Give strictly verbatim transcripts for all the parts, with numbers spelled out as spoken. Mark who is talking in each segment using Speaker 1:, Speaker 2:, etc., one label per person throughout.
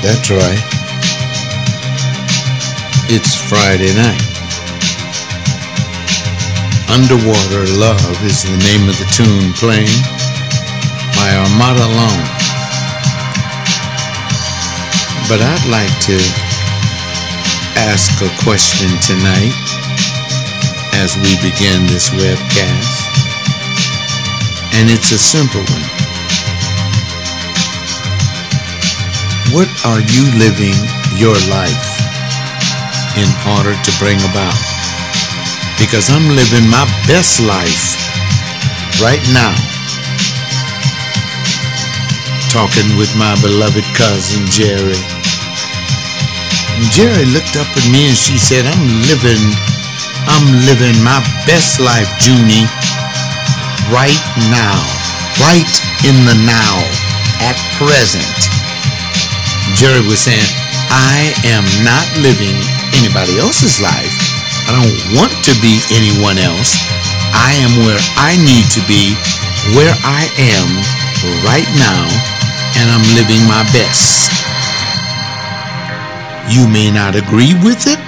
Speaker 1: That's right. It's Friday night. Underwater Love is the name of the tune playing by Armada Long. But I'd like to ask a question tonight as we begin this webcast. And it's a simple one. What are you living your life in order to bring about? Because I'm living my best life right now. Talking with my beloved cousin Jerry. And Jerry looked up at me and she said, I'm living, I'm living my best life, Junie, right now. Right in the now, at present. Jerry was saying, I am not living anybody else's life. I don't want to be anyone else. I am where I need to be, where I am right now, and I'm living my best. You may not agree with it.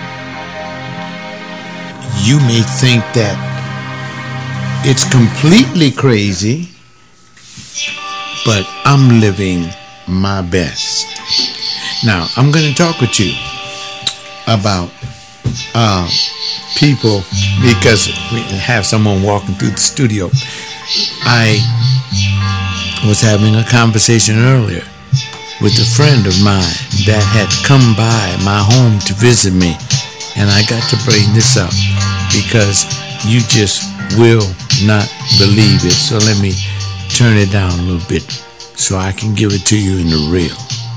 Speaker 1: You may think that it's completely crazy, but I'm living my best. Now, I'm going to talk with you about uh, people because we have someone walking through the studio. I was having a conversation earlier with a friend of mine that had come by my home to visit me, and I got to bring this up because you just will not believe it. So let me turn it down a little bit so I can give it to you in the real.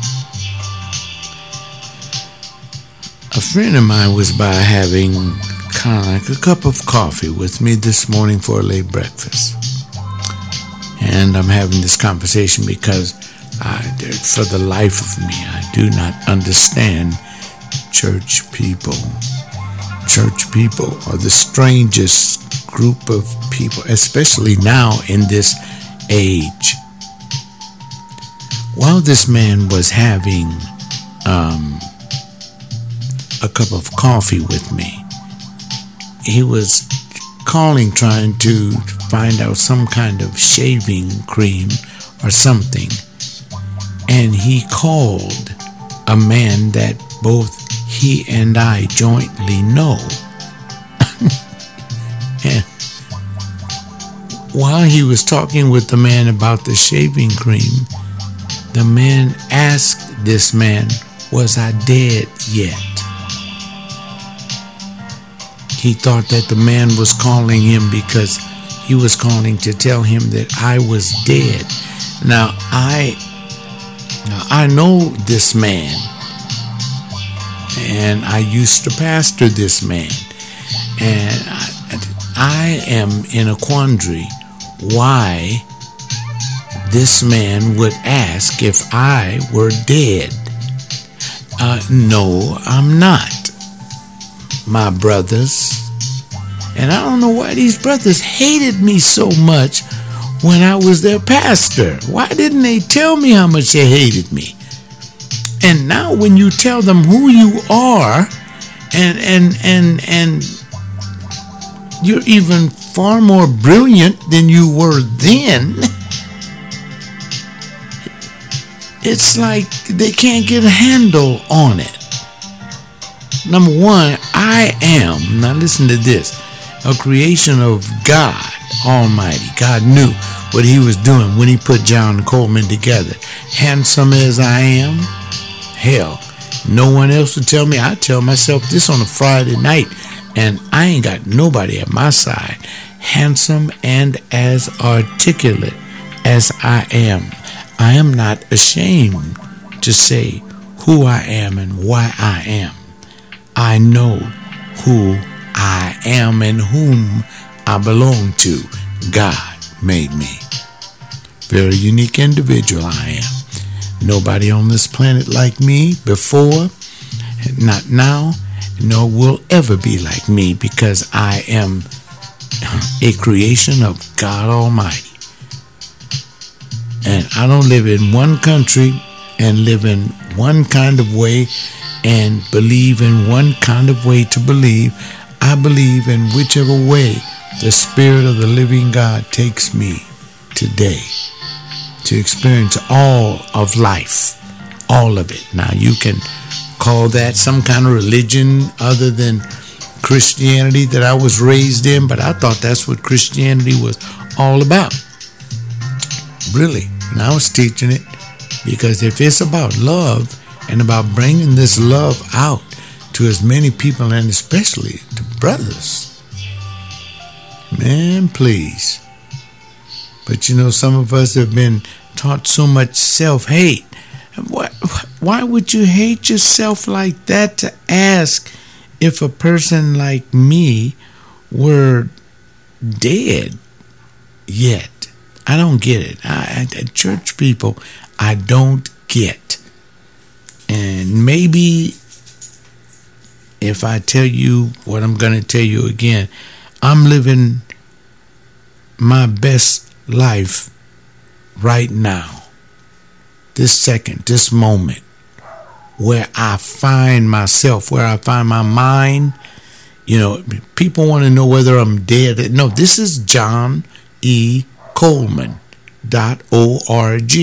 Speaker 1: A friend of mine was by having kind of like a cup of coffee with me this morning for a late breakfast. And I'm having this conversation because I, for the life of me, I do not understand church people. Church people are the strangest group of people, especially now in this age. While this man was having um, a cup of coffee with me, he was calling trying to find out some kind of shaving cream or something, and he called a man that both he and I jointly know. And while he was talking with the man about the shaving cream, the man asked this man, was I dead yet? He thought that the man was calling him because he was calling to tell him that I was dead. Now, I, now, I know this man, and I used to pastor this man, and I, I am in a quandary why this man would ask if I were dead. Uh, no, I'm not, my brothers. And I don't know why these brothers hated me so much when I was their pastor. Why didn't they tell me how much they hated me? And now when you tell them who you are, and and and and you're even far more brilliant than you were then, it's like they can't get a handle on it. Number one, I am, now listen to this, a creation of God Almighty. God knew what he was doing when he put John Coleman together. Handsome as I am, hell, no one else would tell me. I tell myself this on a Friday night, and I ain't got nobody at my side. Handsome and as articulate as I am, I am not ashamed to say who I am and why I am. I know who I am and whom I belong to. God made me. Very unique individual I am. Nobody on this planet like me before, not now, nor will ever be like me, because I am a creation of God Almighty. And I don't live in one country and live in one kind of way and believe in one kind of way to believe. I believe in whichever way the Spirit of the living God takes me today to experience all of life, all of it. Now, you can call that some kind of religion other than Christianity that I was raised in, but I thought that's what Christianity was all about. Really, and I was teaching it because if it's about love and about bringing this love out to as many people and especially to brothers, man, please. But you know, some of us have been taught so much self-hate. Why, why would you hate yourself like that to ask if a person like me were dead yet? I don't get it. I, I, church people, I don't get. And maybe if I tell you what I'm going to tell you again, I'm living my best life right now, this second, this moment, where I find myself, where I find my mind. You know, people want to know whether I'm dead. No, this is John E. Coleman dot org.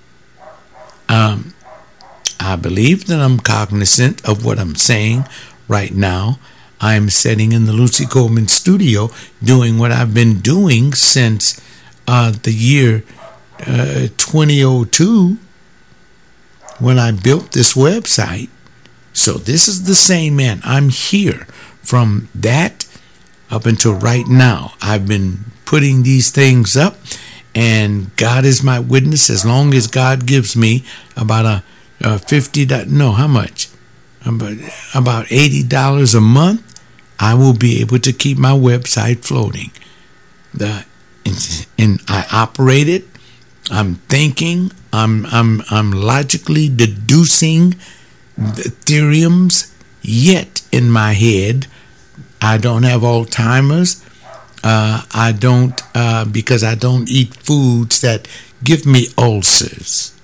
Speaker 1: Um, I believe that I'm cognizant of what I'm saying right now. I'm sitting in the Lucy Coleman studio doing what I've been doing since uh, the year uh, twenty oh two when I built this website. So this is the same man. I'm here from that up until right now. I've been putting these things up, and God is my witness. As long as God gives me about a, a fifty, no, how much? About, about eighty dollars a month, I will be able to keep my website floating. The and, and I operate it. I'm thinking. I'm I'm I'm logically deducing the theorems yet in my head. I don't have Alzheimer's. Uh, I don't uh, because I don't eat foods that give me ulcers.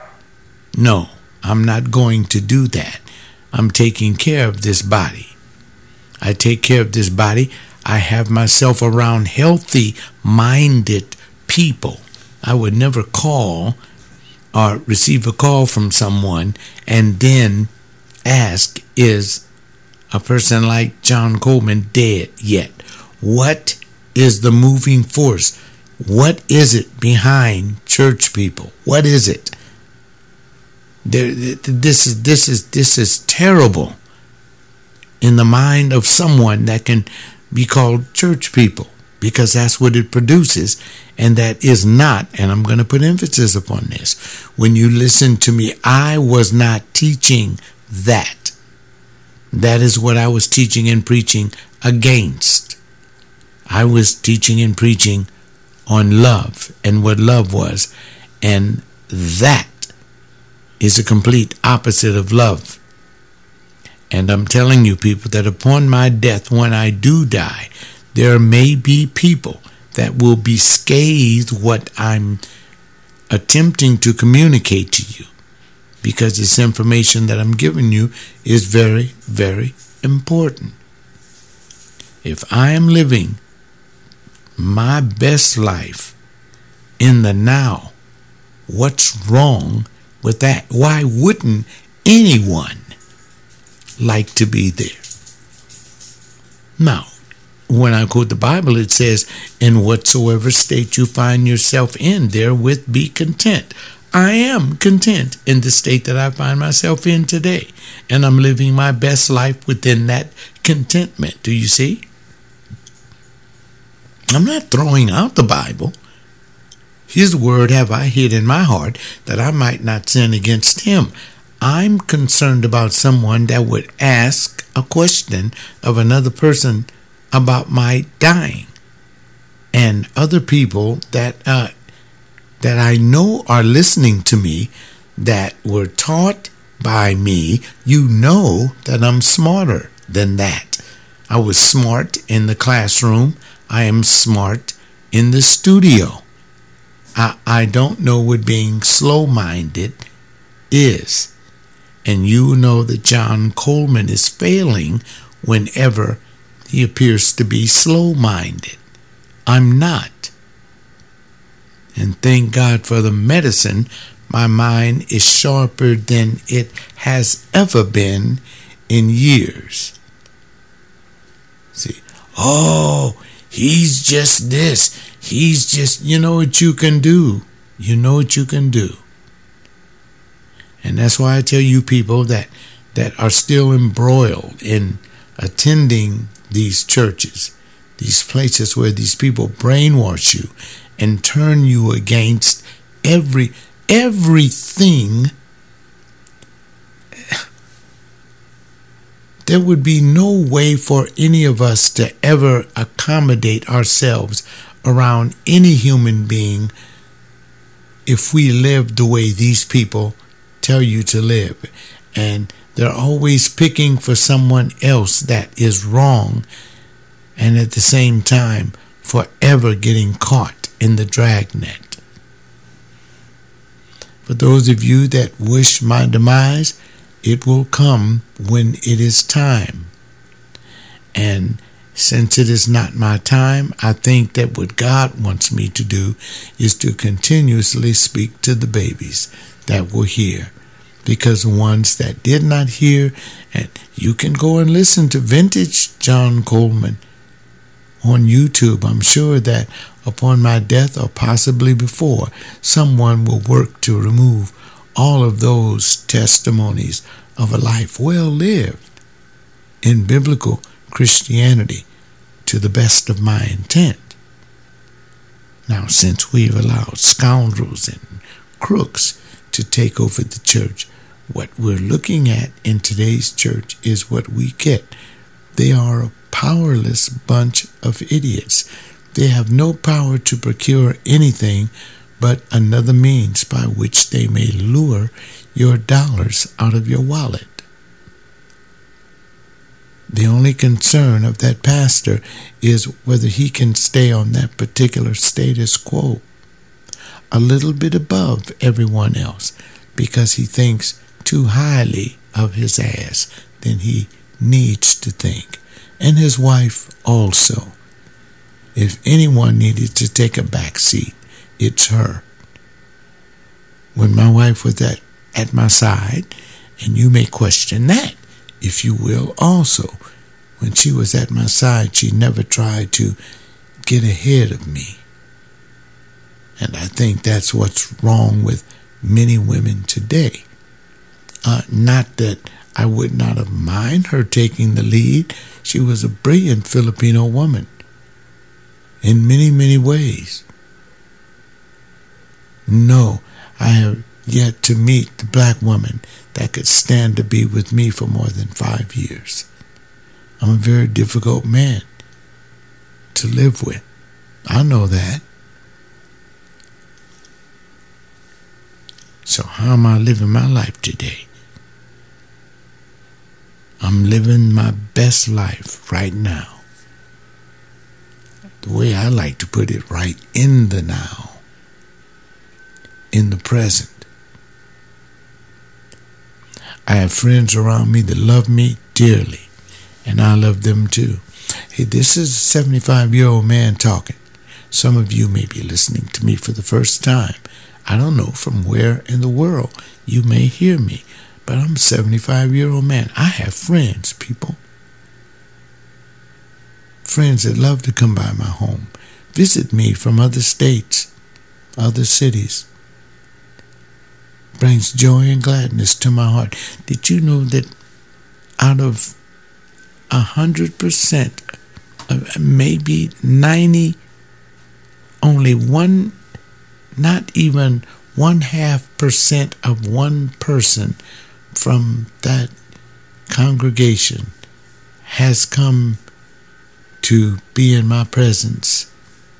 Speaker 1: No, I'm not going to do that. I'm taking care of this body. I take care of this body. I have myself around healthy-minded people. I would never call or receive a call from someone and then ask, is a person like John Coleman dead yet? What is the moving force? What is it behind church people? What is it? There, this is this is this is terrible in the mind of someone that can be called church people, because that's what it produces, and that is not, and I'm going to put emphasis upon this. When you listen to me, I was not teaching that. That is what I was teaching and preaching against. I was teaching and preaching on love and what love was, and that is the complete opposite of love. And I'm telling you, people, that upon my death, when I do die, there may be people that will be scathed what I'm attempting to communicate to you, because this information that I'm giving you is very, very important. If I am living my best life in the now, what's wrong with that? Why wouldn't anyone like to be there? Now, when I quote the Bible, it says, in whatsoever state you find yourself in, therewith be content. I am content in the state that I find myself in today, and I'm living my best life within that contentment. Do you see? I'm not throwing out the Bible. His word have I hid in my heart, that I might not sin against him. I'm concerned about someone that would ask a question of another person about my dying, and other people that uh, that I know are listening to me, that were taught by me. You know that I'm smarter than that. I was smart in the classroom. I am smart in the studio. I, I don't know what being slow-minded is. And you know that John Coleman is failing whenever he appears to be slow-minded. I'm not. And thank God for the medicine. My mind is sharper than it has ever been in years. See, oh, he's just this. He's just, you know what you can do. You know what you can do. And that's why I tell you people that, that are still embroiled in attending these churches, these places where these people brainwash you and turn you against every everything. There would be no way for any of us to ever accommodate ourselves around any human being if we lived the way these people tell you to live. And they're always picking for someone else that is wrong, and at the same time forever getting caught in the dragnet. For those of you that wish my demise, it will come when it is time. And since it is not my time, I think that what God wants me to do is to continuously speak to the babies that will hear. Because the ones that did not hear, and you can go and listen to vintage John Coleman on YouTube. I'm sure that upon my death or possibly before, someone will work to remove all of those testimonies of a life well lived in biblical Christianity to the best of my intent. Now, since we've allowed scoundrels and crooks to take over the church, what we're looking at in today's church is what we get. They are a powerless bunch of idiots. They have no power to procure anything but another means by which they may lure your dollars out of your wallet. The only concern of that pastor is whether he can stay on that particular status quo, a little bit above everyone else, because he thinks too highly of his ass than he needs to think. And his wife also. If anyone needed to take a back seat, it's her. When my wife was at, at my side, and you may question that, if you will also, when she was at my side, she never tried to get ahead of me. And I think that's what's wrong with many women today. Uh, not that I would not have minded her taking the lead. She was a brilliant Filipino woman in many, many ways. No, I have yet to meet the black woman that could stand to be with me for more than five years. I'm a very difficult man to live with. I know that. So how am I living my life today? I'm living my best life right now. The way I like to put it, right in the now, in the present. I have friends around me that love me dearly, and I love them too. Hey, this is a seventy-five-year-old man talking. Some of you may be listening to me for the first time. I don't know from where in the world you may hear me, but I'm a seventy-five-year-old man. I have friends, people. Friends that love to come by my home, visit me from other states, other cities. Brings joy and gladness to my heart. Did you know that out of a hundred percent, maybe ninety, only one, not even one half percent of one person from that congregation has come to be in my presence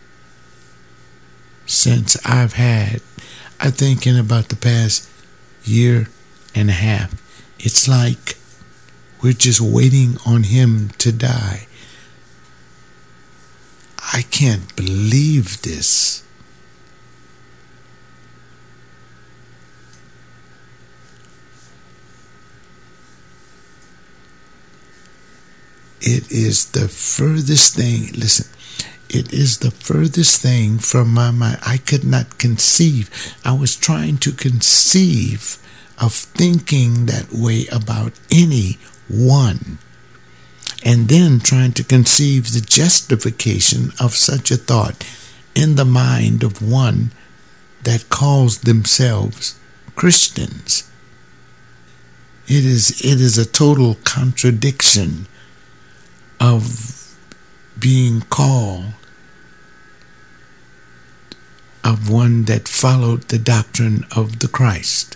Speaker 1: since I've had, I think in about the past year and a half. It's like we're just waiting on him to die. I can't believe this. It is the furthest thing, listen, it is the furthest thing from my mind. I could not conceive. I was trying to conceive of thinking that way about anyone, and then trying to conceive the justification of such a thought in the mind of one that calls themselves Christians. It is, it is a total contradiction of being called of one that followed the doctrine of the Christ.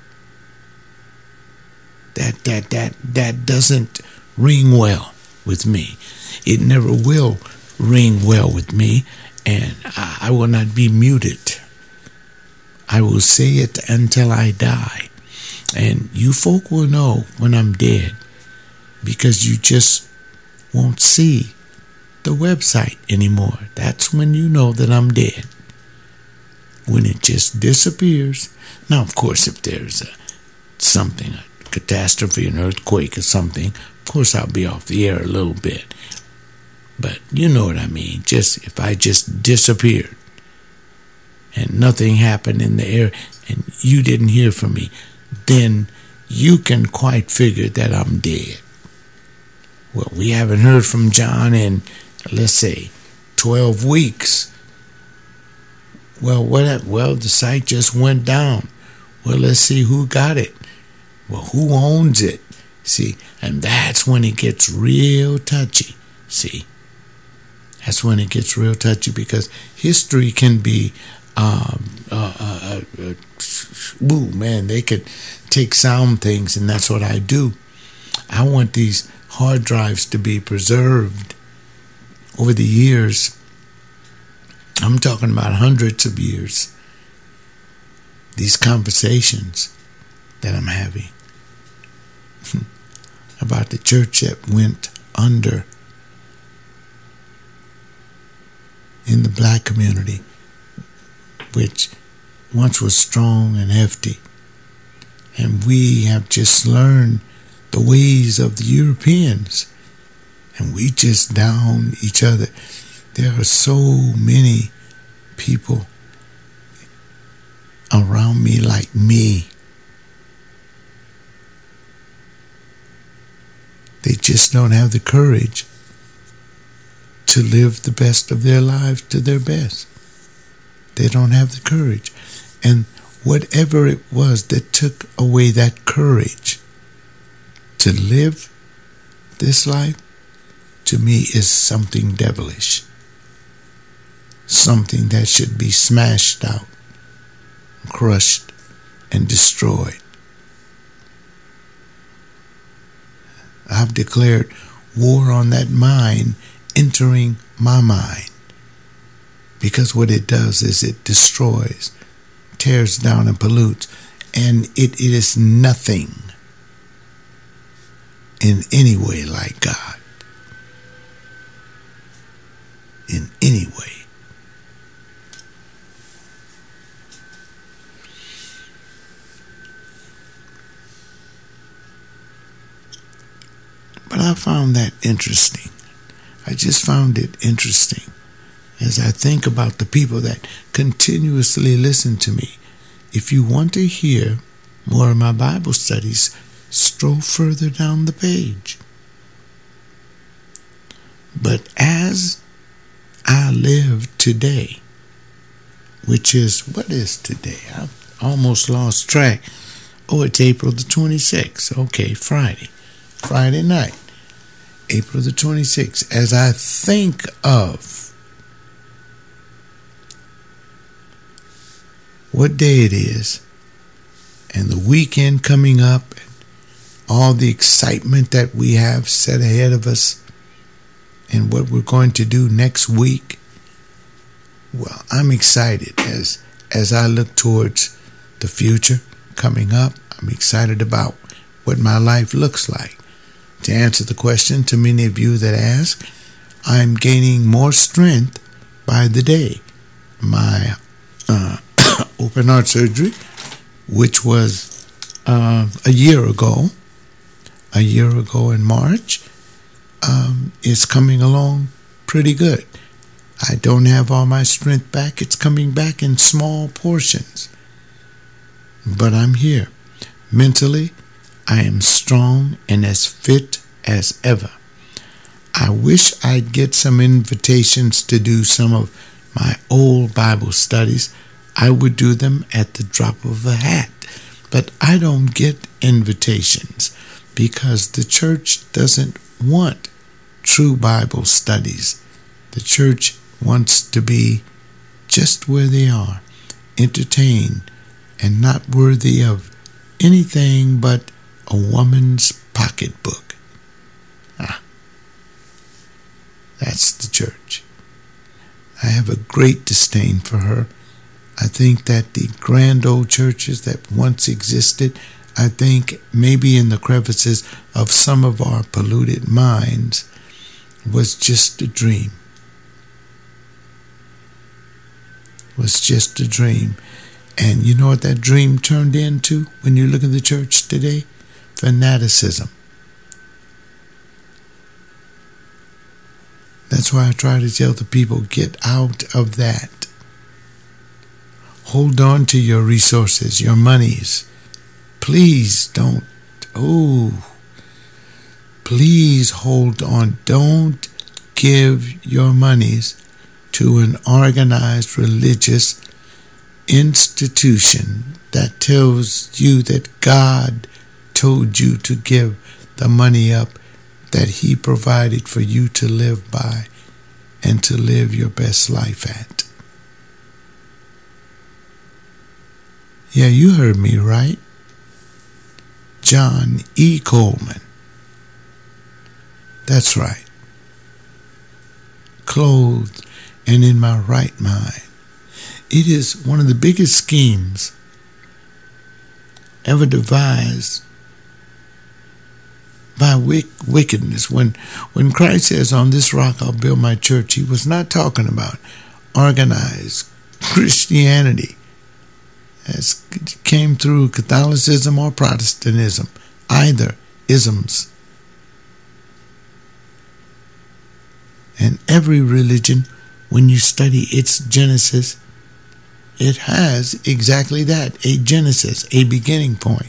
Speaker 1: That that that that doesn't ring well with me. It never will ring well with me, and I, I will not be muted. I will say it until I die. And you folk will know when I'm dead, because you just won't see the website anymore. That's when you know that I'm dead. When it just disappears. Now, of course, if there's a something, a catastrophe, an earthquake or something, of course I'll be off the air a little bit. But you know what I mean. Just if I just disappeared and nothing happened in the air and you didn't hear from me, then you can quite figure that I'm dead. Well, we haven't heard from John in, let's say, twelve weeks. Well, what? Well, the site just went down. Well, let's see who got it. Well, who owns it? See, and that's when it gets real touchy. See, that's when it gets real touchy, because history can be, um, uh, uh, uh, woo, man, they could take sound things, and that's what I do. I want these hard drives to be preserved over the years. I'm talking about hundreds of years. These conversations that I'm having about the church that went under in the black community, which once was strong and hefty. And we have just learned the ways of the Europeans, and we just down each other. There are so many people around me like me. They just don't have the courage to live the best of their lives to their best. They don't have the courage. And whatever it was that took away that courage to live this life, to me is something devilish. Something that should be smashed out, crushed, and destroyed. I've declared war on that mind entering my mind, because what it does is it destroys, tears down, and pollutes, and it, it is nothing in any way like God. In any way. But I found that interesting. I just found it interesting as I think about the people that continuously listen to me. If you want to hear more of my Bible studies, stroll further down the page. But as I live today, which is, what is today? I've almost lost track. Oh, it's April the twenty-sixth. Okay, Friday. Friday night. April the twenty-sixth. As I think of what day it is, and the weekend coming up, and all the excitement that we have set ahead of us, and what we're going to do next week, well, I'm excited as as I look towards the future coming up. I'm excited about what my life looks like. To answer the question to many of you that ask, I'm gaining more strength by the day. My uh, open heart surgery, which was uh, a year ago, a year ago in March, um, is coming along pretty good. I don't have all my strength back. It's coming back in small portions. But I'm here. Mentally, I am strong and as fit as ever. I wish I'd get some invitations to do some of my old Bible studies. I would do them at the drop of a hat. But I don't get invitations because the church doesn't want true Bible studies. The church wants to be just where they are, entertained and not worthy of anything but a woman's pocketbook. Ah, that's the church. I have a great disdain for her. I think that the grand old churches that once existed, I think maybe in the crevices of some of our polluted minds, was just a dream. Was just a dream. And you know what that dream turned into when you look at the church today? Fanaticism. That's why I try to tell the people, get out of that. Hold on to your resources, your monies. Please don't, oh, please hold on. Don't give your monies to an organized religious institution that tells you that God told you to give the money up that He provided for you to live by and to live your best life at. Yeah, you heard me right. John E. Coleman. That's right. Clothed and in my right mind. It is one of the biggest schemes ever devised by wick- wickedness. When, when Christ says, on this rock I'll build my church, He was not talking about organized Christianity as came through Catholicism or Protestantism, either isms. And every religion, when you study its genesis, it has exactly that, a genesis, a beginning point.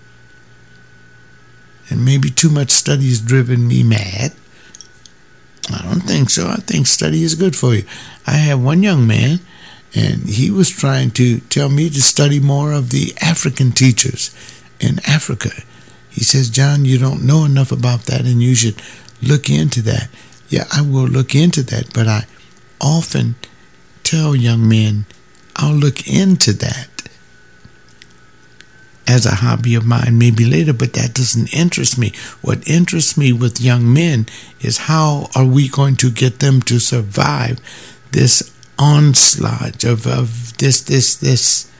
Speaker 1: And maybe too much study has driven me mad. I don't think so. I think study is good for you. I have one young man, and he was trying to tell me to study more of the African teachers in Africa. He says, John, you don't know enough about that, and you should look into that. Yeah, I will look into that, but I often tell young men, I'll look into that as a hobby of mine maybe later, but that doesn't interest me. What interests me with young men is how are we going to get them to survive this onslaught of, of this, this, this.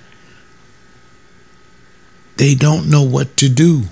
Speaker 1: They don't know what to do.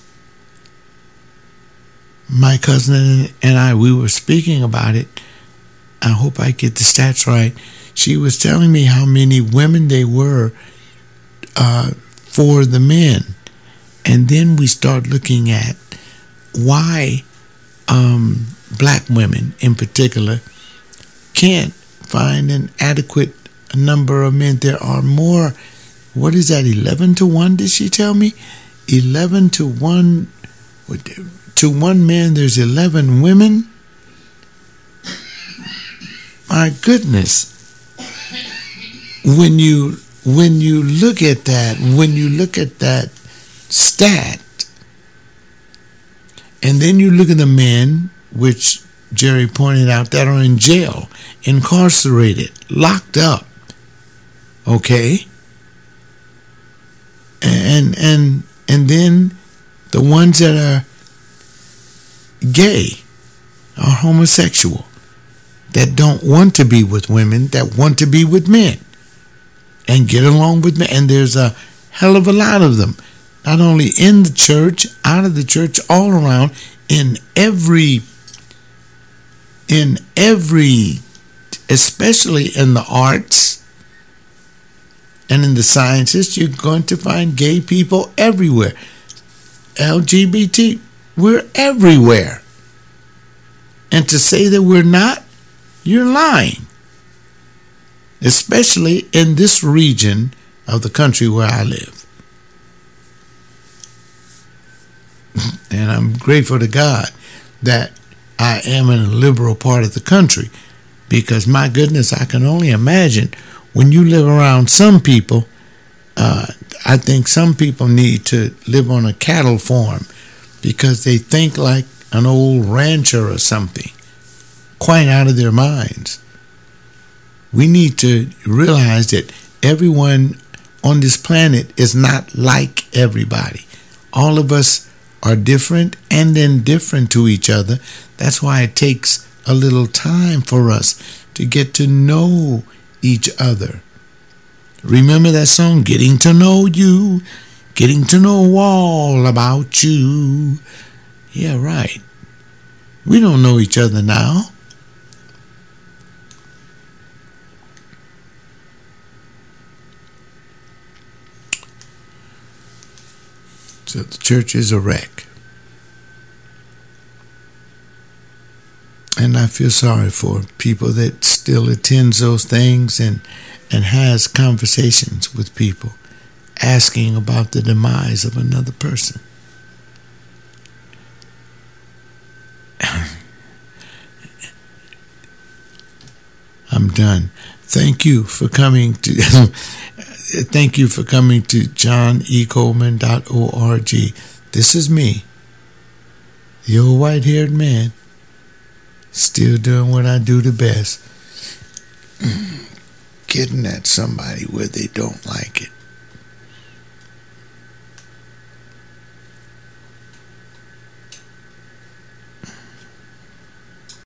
Speaker 1: My cousin and I, we were speaking about it. I hope I get the stats right. She was telling me how many women they were uh, for the men. And then we start looking at why um, black women in particular can't find an adequate number of men. There are more, what is that, eleven to one, did she tell me? eleven to one, to one man, there's eleven women? My goodness. When you when you look at that, when you look at that stat, and then you look at the men, which Jerry pointed out, that are in jail, incarcerated, locked up, okay? And and and then the ones that are gay, are homosexual, that don't want to be with women, that want to be with men and get along with men. And there's a hell of a lot of them, not only in the church, out of the church, all around, in every, in every, especially in the arts and in the sciences, you're going to find gay people everywhere. L G B T, we're everywhere. And to say that we're not, you're lying. Especially in this region of the country where I live. And I'm grateful to God that I am in a liberal part of the country, because my goodness, I can only imagine when you live around some people. uh, I think some people need to live on a cattle farm because they think like an old rancher or something, quite out of their minds. We need to realize that everyone on this planet is not like everybody. All of us are different and indifferent to each other. That's why it takes a little time for us to get to know each other. Remember that song, Getting to Know You, getting to know all about you. Yeah, right. We don't know each other now. So the church is a wreck. And I feel sorry for people that still attends those things and, and has conversations with people asking about the demise of another person. I'm done. Thank you for coming to thank you for coming to john e coleman dot org. This is me, the old white-haired man, still doing what I do the best. Getting at somebody where they don't like